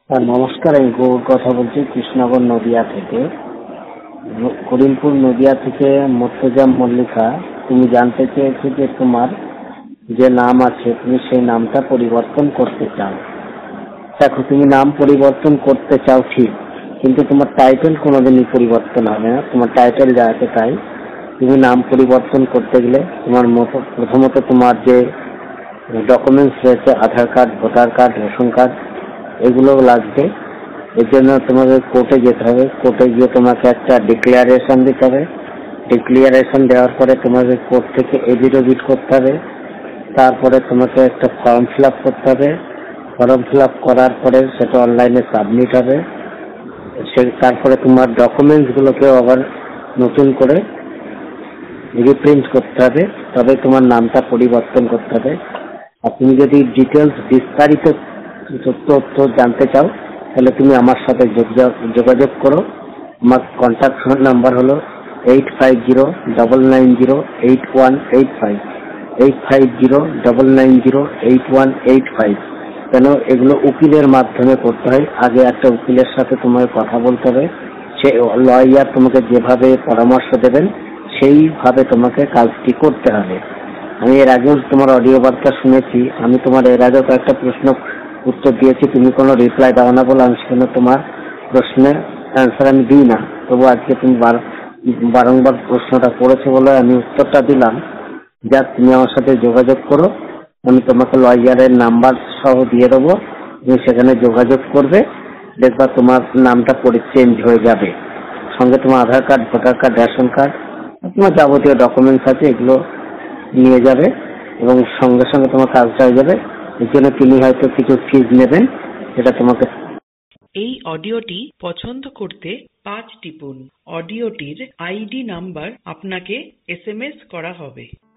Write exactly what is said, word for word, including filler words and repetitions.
হ্যাঁ, নমস্কার। আমি গৌর কথা বলছি কৃষ্ণনগর নদিয়া থেকে। করিমপুর নদিয়া থেকে মর্তজা মল্লিকা। তুমি জানতে চেয়েছো যে তোমার যে নাম আছে তুমি সেই নামটা পরিবর্তন করতে চাও। দেখো, তুমি নাম পরিবর্তন করতে চাও ঠিক, কিন্তু তোমার টাইটেল কোনোদিনই পরিবর্তন হবে না। তোমার টাইটেল যা আছে তাই। তুমি নাম পরিবর্তন করতে গেলে তোমার মতো প্রথমত তোমার যে ডকুমেন্টস রয়েছে, Aadhaar card, voter card, ration card, এগুলো লাগবে। এর জন্য তোমাকে কোর্টে যেতে হবে। কোর্টে গিয়ে তোমাকে একটা ডিক্লারেশন দিতে হবে। ডিক্লারেশন দেওয়ার পরে তোমাকে কোর্ট থেকে এফিডেভিট করতে হবে। তারপরে তোমাকে একটা ফর্ম ফিল আপ করতে হবে। ফর্ম ফিল আপ করার পরে সেটা অনলাইনে সাবমিট হবে। সে তারপরে তোমার ডকুমেন্টসগুলোকেও আবার নতুন করে রিপ্রিন্ট করতে হবে, তবে তোমার নামটা পরিবর্তন করতে হবে। আর তুমি যদি ডিটেলস বিস্তারিত তথ্য জানতে চাও তাহলে তুমি আমার সাথে যোগাযোগ করো। আমার কন্ট্যাক্ট ফোন নাম্বার হলো eight five zero double nine zero eight one eight five eight five zero double nine zero eight one eight five. কেন এগুলো উকিলের মাধ্যমে করতে হয়। আগে একটা উকিলের সাথে তোমাকে কথা বলতে হবে। সে লয়ার তোমাকে যেভাবে পরামর্শ দেবেন সেইভাবে তোমাকে কাজটি করতে হবে। আমি এর আগেও তোমার অডিও বার্তা শুনেছি। আমি তোমার এর আগেও কয়েকটা প্রশ্ন উত্তর দিয়েছি, তুমি কোনো রিপ্লাই দাও না বলে আমি সেখানে তোমার প্রশ্নের অ্যান্সার আমি দিই না। তবু আজকে তুমি বারংবার প্রশ্নটা করেছো বলে আমি উত্তরটা দিলাম। যা তুমি আমার সাথে যোগাযোগ করো, আমি তোমাকে লয়ারের নাম্বার সহ দিয়ে দেবো। তুমি সেখানে যোগাযোগ করবে, দেখবা তোমার নামটা পরে চেঞ্জ হয়ে যাবে। সঙ্গে তোমার Aadhaar card, voter card, ration card, তোমার যাবতীয় ডকুমেন্টস আছে এগুলো নিয়ে যাবে এবং সঙ্গে সঙ্গে তোমার কাজটা হয়ে যাবে। এর জন্য তিনি হয়তো কিছু ফিজ নেবেন, সেটা তোমাকে। এই অডিওটি পছন্দ করতে পাঁচ টিপুন। অডিওটির আইডি নাম্বার আপনাকে এস এম এস করা হবে।